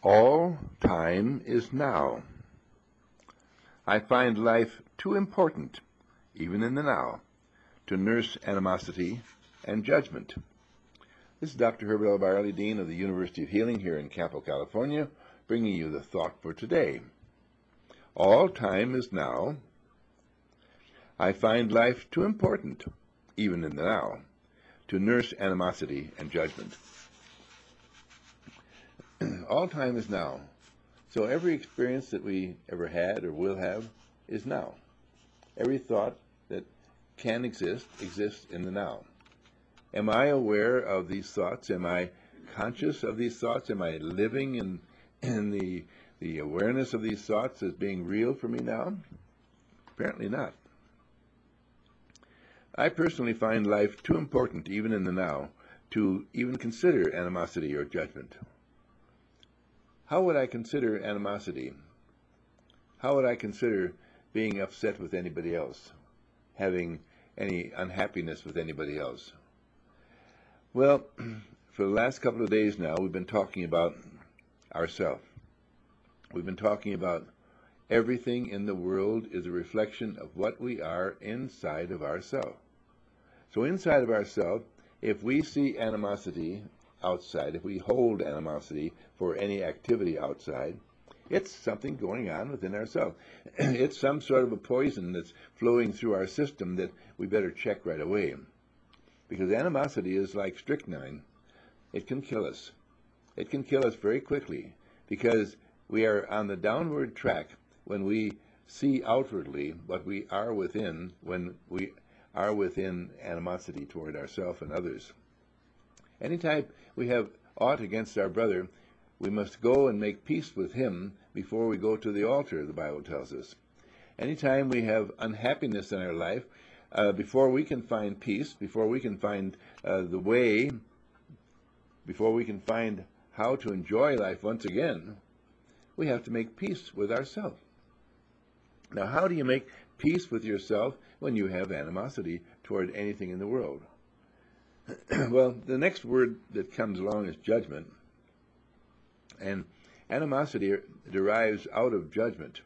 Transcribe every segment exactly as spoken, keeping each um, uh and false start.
All time is now. I find life too important, even in the now, to nurse animosity and judgment. This is Doctor Herbert L. Byerly, Dean of the University of Healing here in Capel, California, bringing you the thought for today. All time is now. I find life too important, even in the now, to nurse animosity and judgment. All time is now. So every experience that we ever had or will have is now. Every thought that can exist exists in the now. Am I aware of these thoughts? Am I conscious of these thoughts? Am I living in, in the, the awareness of these thoughts as being real for me now? Apparently not. I personally find life too important, even in the now, to even consider animosity or judgment. How would I consider animosity? How would I consider being upset with anybody else? Having any unhappiness with anybody else? Well, for the last couple of days now, we've been talking about ourselves. We've been talking about everything in the world is a reflection of what we are inside of ourselves. So inside of ourselves, if we see animosity outside, if we hold animosity for any activity outside, it's something going on within ourselves. It's some sort of a poison that's flowing through our system that we better check right away. Because animosity is like strychnine. It can kill us. It can kill us very quickly because we are on the downward track when we see outwardly what we are within, when we are within animosity toward ourselves and others. Anytime we have aught against our brother, we must go and make peace with him before we go to the altar, the Bible tells us. Anytime we have unhappiness in our life, uh, before we can find peace, before we can find uh, the way, before we can find how to enjoy life once again, we have to make peace with ourselves. Now, how do you make peace with yourself when you have animosity toward anything in the world? Well, the next word that comes along is judgment. And animosity derives out of judgment.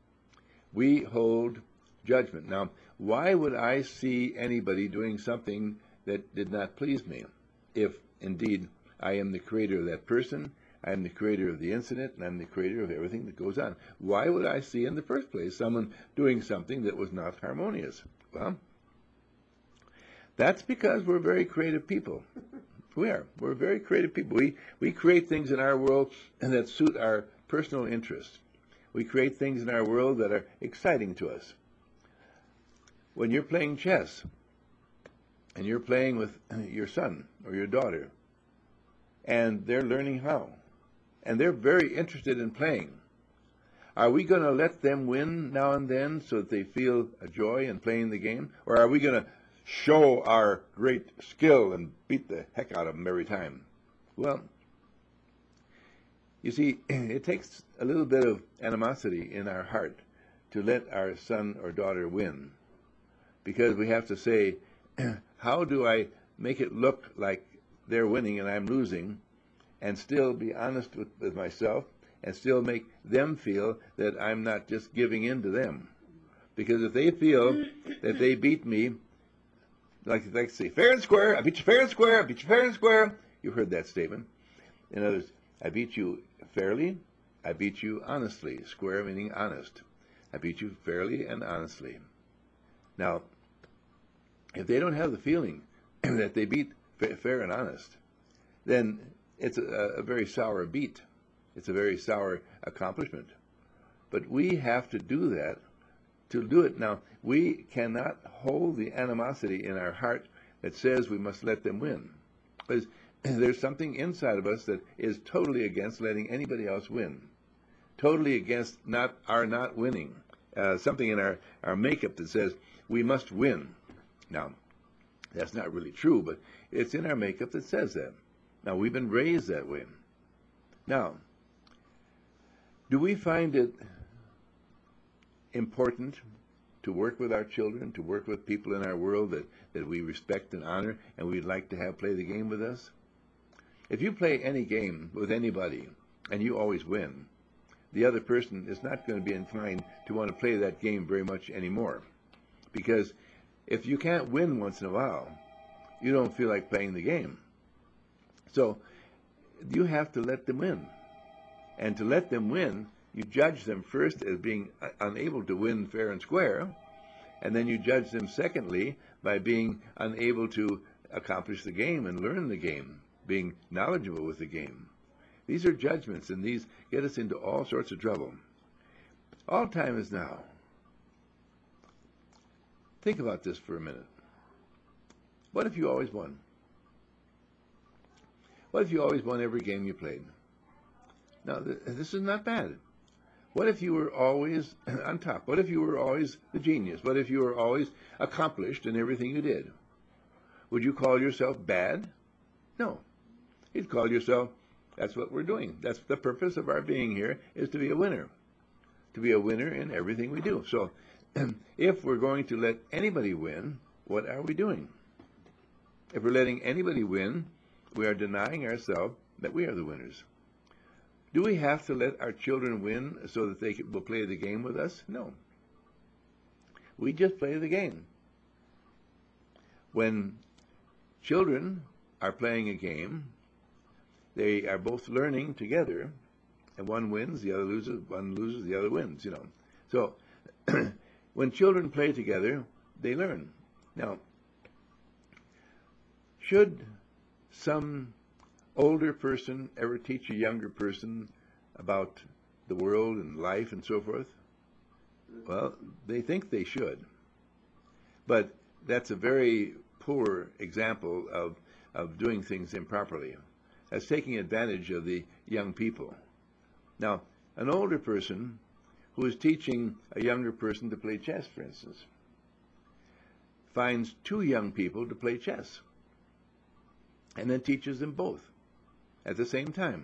We hold judgment. Now, why would I see anybody doing something that did not please me if, indeed, I am the creator of that person, I am the creator of the incident, and I'm the creator of everything that goes on? Why would I see in the first place someone doing something that was not harmonious? Well, that's because we're very creative people. We are. We're very creative people. We, we create things in our world that suit our personal interests. We create things in our world that are exciting to us. When you're playing chess, and you're playing with your son or your daughter, and they're learning how, and they're very interested in playing, are we going to let them win now and then so that they feel a joy in playing the game? Or are we going to show our great skill and beat the heck out of them every time? Well, you see, it takes a little bit of animosity in our heart to let our son or daughter win, because we have to say, how do I make it look like they're winning and I'm losing, and still be honest with, with myself, and still make them feel that I'm not just giving in to them? Because if they feel that they beat me, like they say, fair and square, I beat you fair and square, I beat you fair and square. You've heard that statement. In other words, I beat you fairly, I beat you honestly. Square meaning honest. I beat you fairly and honestly. Now, if they don't have the feeling that they beat fair and honest, then it's a, a very sour beat. It's a very sour accomplishment. But we have to do that. To do it now, we cannot hold the animosity in our heart that says we must let them win. Because there's something inside of us that is totally against letting anybody else win. Totally against not our not winning. Uh, something in our, our makeup that says we must win. Now, that's not really true, but it's in our makeup that says that. Now, we've been raised that way. Now, do we find it important to work with our children, to work with people in our world that, that we respect and honor, and we'd like to have play the game with us? If you play any game with anybody, and you always win, the other person is not going to be inclined to want to play that game very much anymore. Because if you can't win once in a while, you don't feel like playing the game. So you have to let them win. And to let them win, you judge them first as being unable to win fair and square, and then you judge them secondly by being unable to accomplish the game and learn the game, being knowledgeable with the game. These are judgments, and these get us into all sorts of trouble. All time is now. Think about this for a minute. What if you always won? What if you always won every game you played? Now, th this is not bad. What if you were always on top? What if you were always the genius? What if you were always accomplished in everything you did? Would you call yourself bad? No. You'd call yourself, that's what we're doing. That's the purpose of our being here, is to be a winner. To be a winner in everything we do. So if we're going to let anybody win, what are we doing? If we're letting anybody win, we are denying ourselves that we are the winners. Do we have to let our children win so that they will play the game with us? No. We just play the game. When children are playing a game, they are both learning together, and one wins, the other loses, one loses, the other wins, you know. So when children play together, they learn. Now, should some older person ever teach a younger person about the world and life and so forth? Well, they think they should. But that's a very poor example of, of doing things improperly. That's taking advantage of the young people. Now, an older person who is teaching a younger person to play chess, for instance, finds two young people to play chess and then teaches them both at the same time.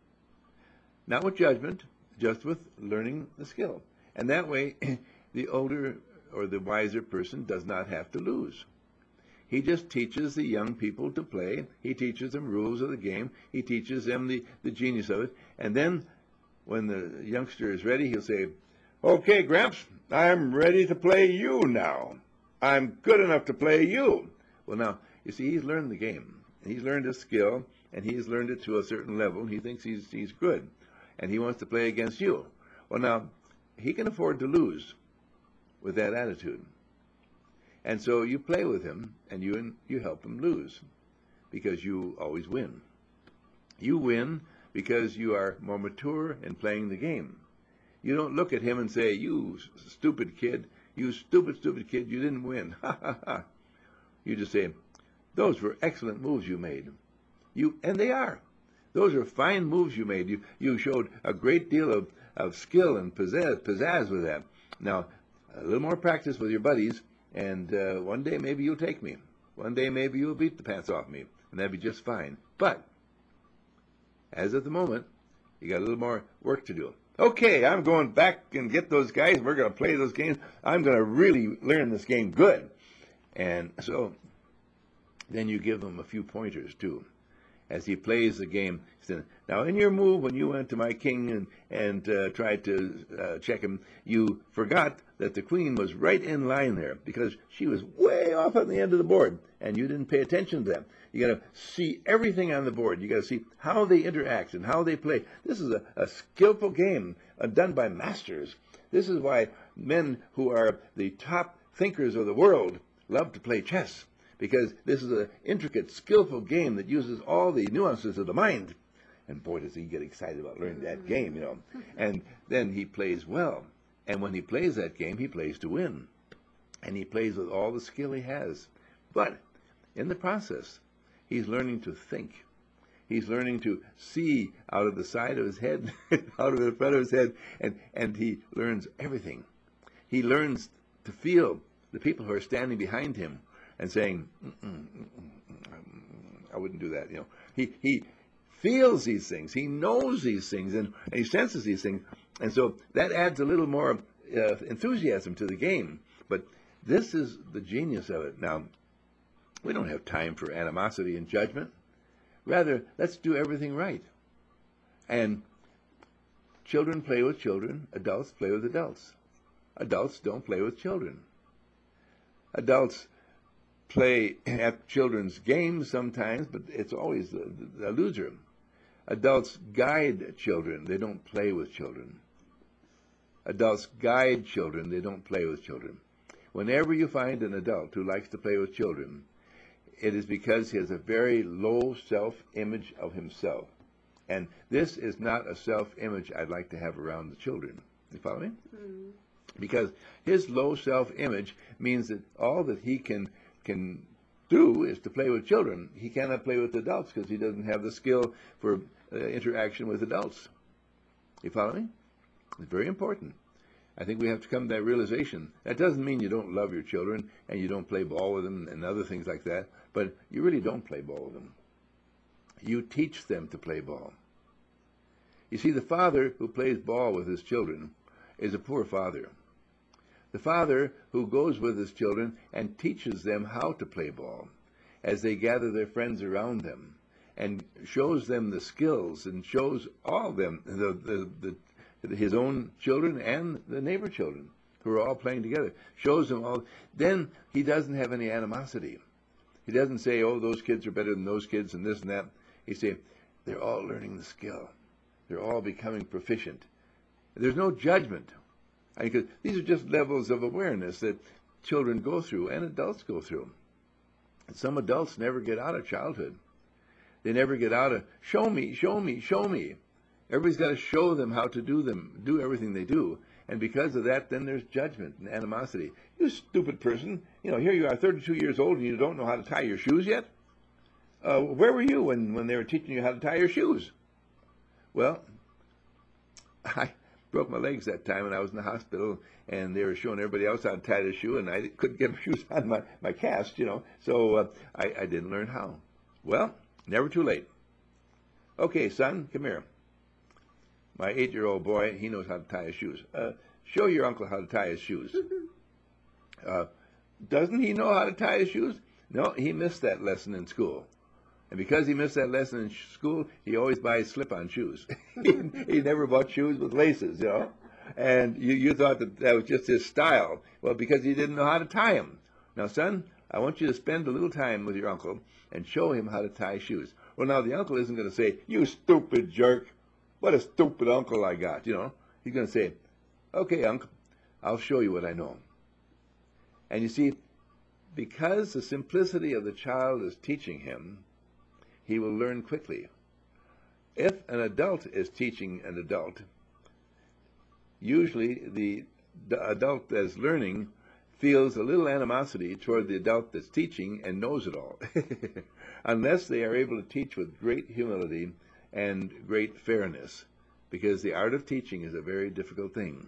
Not with judgment, just with learning the skill. And that way, the older or the wiser person does not have to lose. He just teaches the young people to play. He teaches them rules of the game. He teaches them the, the genius of it. And then when the youngster is ready, he'll say, "Okay, Gramps, I'm ready to play you now. I'm good enough to play you." Well, now, you see, he's learned the game. He's learned his skill, and he's learned it to a certain level. He thinks he's, he's good, and he wants to play against you. Well, now, he can afford to lose with that attitude. And so you play with him, and you, you help him lose, because you always win. You win because you are more mature in playing the game. You don't look at him and say, "You stupid kid, you stupid, stupid kid, you didn't win. Ha, ha, ha." You just say, "Those were excellent moves you made." You, and they are. Those are fine moves you made. You, you showed a great deal of, of skill and pizzazz, pizzazz with that. Now, a little more practice with your buddies, and uh, one day maybe you'll take me. One day maybe you'll beat the pants off me, and that'd be just fine. But, as of the moment, you got a little more work to do. Okay, I'm going back and get those guys. We're going to play those games. I'm going to really learn this game good. And so then you give them a few pointers, too. As he plays the game, he said, "Now, in your move, when you went to my king and, and uh, tried to uh, check him, you forgot that the queen was right in line there because she was way off on the end of the board, and you didn't pay attention to them. You got to see everything on the board. You got to see how they interact and how they play. This is a, a skillful game uh, done by masters. This is why men who are the top thinkers of the world love to play chess, because this is an intricate, skillful game that uses all the nuances of the mind." And boy, does he get excited about learning that game, you know. And then he plays well. And when he plays that game, he plays to win. And he plays with all the skill he has. But in the process, he's learning to think. He's learning to see out of the side of his head, out of the front of his head, and, and he learns everything. He learns to feel the people who are standing behind him and saying, mm -mm, mm -mm, "I wouldn't do that." You know, he he feels these things, he knows these things, and, and he senses these things, and so that adds a little more uh, enthusiasm to the game. But this is the genius of it. Now, we don't have time for animosity and judgment. Rather, let's do everything right. And Children play with children. Adults play with adults. Adults don't play with children. Adults play at children's games sometimes, but it's always the, the, the loser. Adults guide children. They don't play with children. Adults guide children. They don't play with children. Whenever you find an adult who likes to play with children, it is because he has a very low self-image of himself. And this is not a self-image I'd like to have around the children. You follow me? Mm. Because his low self-image means that all that he can can do is to play with children. He cannot play with adults because he doesn't have the skill for uh, interaction with adults. You follow me? It's very important. I think we have to come to that realization. That doesn't mean you don't love your children and you don't play ball with them and other things like that, but you really don't play ball with them. You teach them to play ball. You see, the father who plays ball with his children is a poor father. The father who goes with his children and teaches them how to play ball as they gather their friends around them and shows them the skills and shows all of them, the, the, the, his own children and the neighbor children who are all playing together, shows them all, then he doesn't have any animosity. He doesn't say, oh, those kids are better than those kids and this and that. He says, they're all learning the skill. They're all becoming proficient. There's no judgment. Because these are just levels of awareness that children go through and adults go through. And some adults never get out of childhood. They never get out of, show me, show me, show me. Everybody's got to show them how to do them, do everything they do. And because of that, then there's judgment and animosity. You stupid person. You know, here you are, thirty-two years old, and you don't know how to tie your shoes yet? Uh, where were you when, when they were teaching you how to tie your shoes? Well, I broke my legs that time, and I was in the hospital, and they were showing everybody else how to tie their shoe, and I couldn't get my shoes on my, my cast, you know, so uh, I, I didn't learn how. Well, never too late. Okay, son, come here. My eight-year-old boy, he knows how to tie his shoes. Uh, show your uncle how to tie his shoes. Uh, doesn't he know how to tie his shoes? No, he missed that lesson in school. And because he missed that lesson in school, he always buys slip-on shoes. he, he never bought shoes with laces, you know. And you, you thought that that was just his style. Well, because he didn't know how to tie them. Now, son, I want you to spend a little time with your uncle and show him how to tie shoes. Well, now, the uncle isn't going to say, you stupid jerk. What a stupid uncle I got, you know. He's going to say, okay, uncle, I'll show you what I know. And you see, because the simplicity of the child is teaching him, he will learn quickly. If an adult is teaching an adult, usually the, the adult that's learning feels a little animosity toward the adult that's teaching and knows it all, unless they are able to teach with great humility and great fairness, because the art of teaching is a very difficult thing.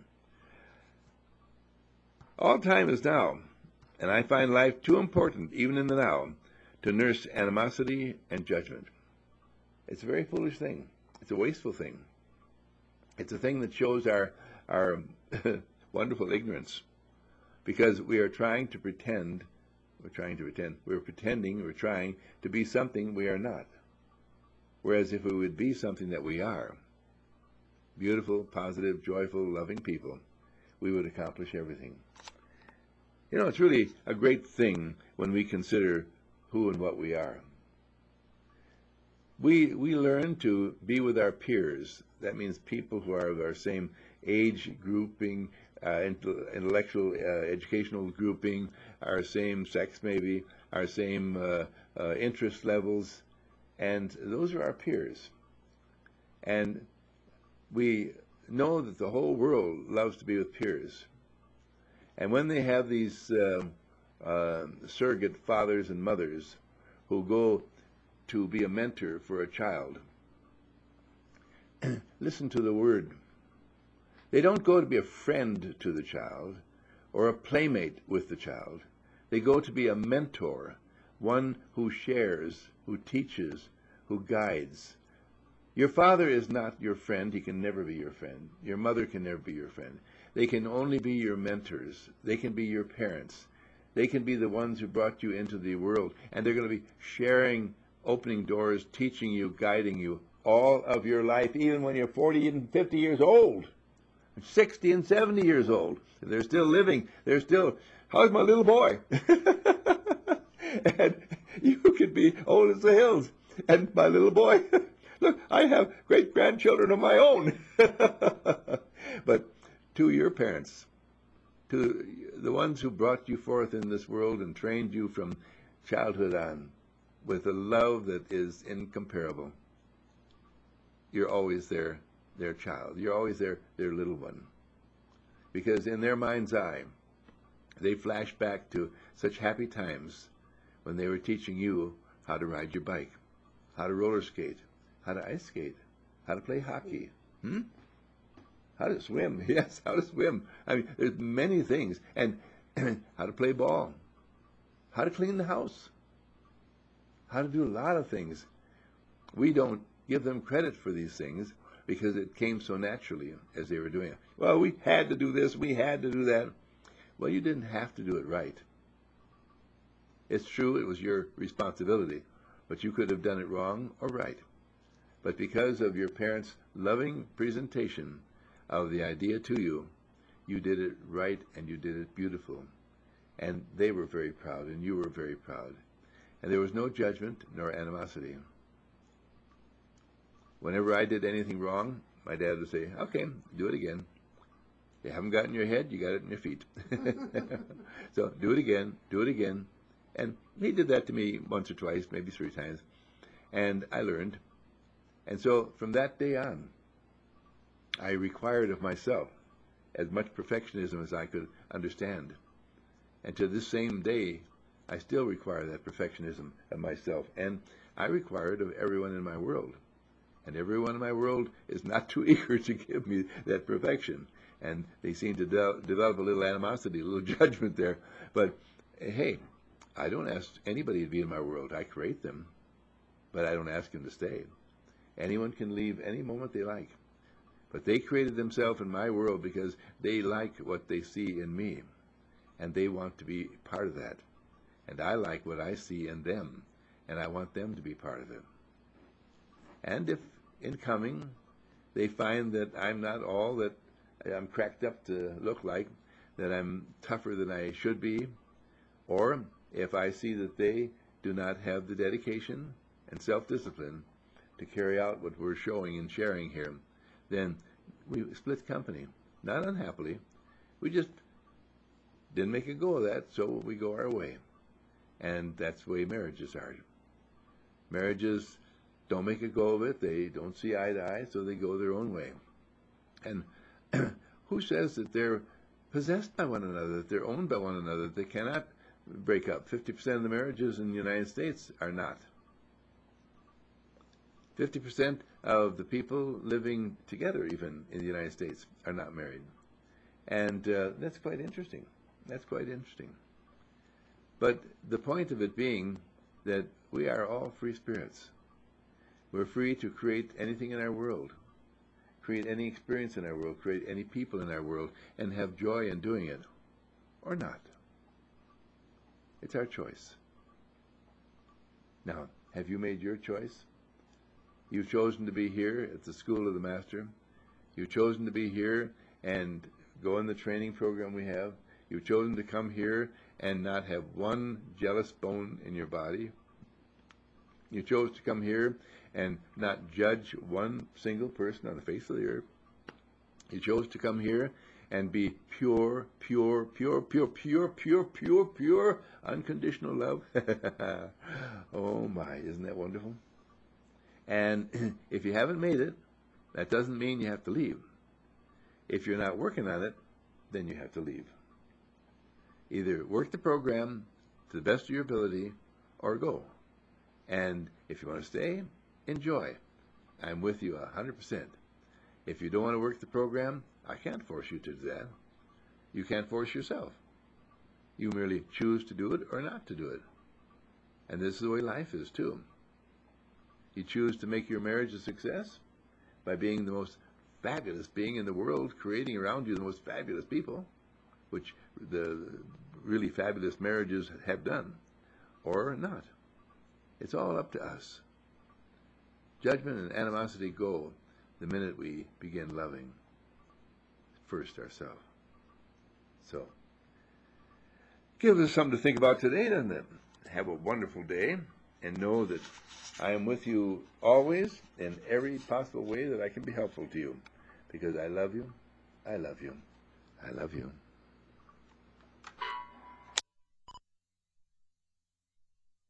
All time is now, and I find life too important, even in the now, to nurse animosity and judgment. It's a very foolish thing. It's a wasteful thing. It's a thing that shows our, our wonderful ignorance, because we are trying to pretend, we're trying to pretend, we're pretending, we're trying to be something we are not. Whereas if we would be something that we are, beautiful, positive, joyful, loving people, we would accomplish everything. You know, it's really a great thing when we consider who and what we are. We, we learn to be with our peers. That means people who are of our same age grouping, uh, intellectual, uh, educational grouping, our same sex maybe, our same uh, uh, interest levels, and those are our peers. And we know that the whole world loves to be with peers. And when they have these uh, uh, surrogate fathers and mothers who go to be a mentor for a child, listen to the word. They don't go to be a friend to the child or a playmate with the child. They go to be a mentor, one who shares, who teaches, who guides. Your father is not your friend. He can never be your friend. Your mother can never be your friend. They can only be your mentors. They can be your parents. They can be the ones who brought you into the world, and they're going to be sharing, opening doors, teaching you, guiding you all of your life, even when you're forty and fifty years old, sixty and seventy years old. They're still living. They're still, how's my little boy? And you could be old as the hills. And my little boy, look, I have great-grandchildren of my own. But to your parents, to the ones who brought you forth in this world and trained you from childhood on, with a love that is incomparable, you're always their, their child. You're always their, their little one. Because in their mind's eye, they flash back to such happy times when they were teaching you how to ride your bike, how to roller skate, how to ice skate, how to play hockey, hmm? How to swim. Yes, how to swim. I mean, there's many things. And how to play ball, how to clean the house, how to do a lot of things. We don't give them credit for these things because it came so naturally as they were doing it. Well, we had to do this, we had to do that. Well, you didn't have to do it right. It's true, it was your responsibility, but you could have done it wrong or right. But because of your parents' loving presentation of the idea to you, you did it right and you did it beautiful. And they were very proud and you were very proud. And there was no judgment nor animosity. Whenever I did anything wrong, my dad would say, okay, do it again. You haven't got it in your head, you got it in your feet. So do it again, do it again. And he did that to me once or twice, maybe three times. And I learned. And so from that day on, I required of myself as much perfectionism as I could understand. And to this same day, I still require that perfectionism of myself. And I require it of everyone in my world. And everyone in my world is not too eager to give me that perfection. And they seem to de develop a little animosity, a little judgment there. But hey, I don't ask anybody to be in my world. I create them, but I don't ask them to stay. Anyone can leave any moment they like. But they created themselves in my world because they like what they see in me. And they want to be part of that. And I like what I see in them. And I want them to be part of it. And if in coming they find that I'm not all that I'm cracked up to look like, that I'm tougher than I should be, or if I see that they do not have the dedication and self-discipline to carry out what we're showing and sharing here, then we split company. Not unhappily. We just didn't make a go of that, so we go our way. And that's the way marriages are. Marriages don't make a go of it. They don't see eye to eye, so they go their own way. And who says that they're possessed by one another, that they're owned by one another, that they cannot break up? fifty percent of the marriages in the United States are not. fifty percent of the people living together, even in the United States, are not married. And uh, that's quite interesting. That's quite interesting. But the point of it being that we are all free spirits. We're free to create anything in our world, create any experience in our world, create any people in our world, and have joy in doing it, or not. It's our choice. Now, have you made your choice? You've chosen to be here at the School of the Master. You've chosen to be here and go in the training program we have. You've chosen to come here and not have one jealous bone in your body. You chose to come here and not judge one single person on the face of the earth. You chose to come here and be pure, pure, pure, pure, pure, pure, pure, pure, unconditional love. Oh my, isn't that wonderful? And if you haven't made it, that doesn't mean you have to leave. If you're not working on it, then you have to leave. Either work the program to the best of your ability or go. And if you want to stay, enjoy. I'm with you one hundred percent. If you don't want to work the program, I can't force you to do that. You can't force yourself. You merely choose to do it or not to do it. And this is the way life is, too. You choose to make your marriage a success by being the most fabulous being in the world, creating around you the most fabulous people, which the really fabulous marriages have done, or not. It's all up to us. judgment and animosity go the minute we begin loving first ourselves. So, gives us something to think about today, doesn't it? Have a wonderful day, and know that I am with you always in every possible way that I can be helpful to you, because I love you, I love you, I love you.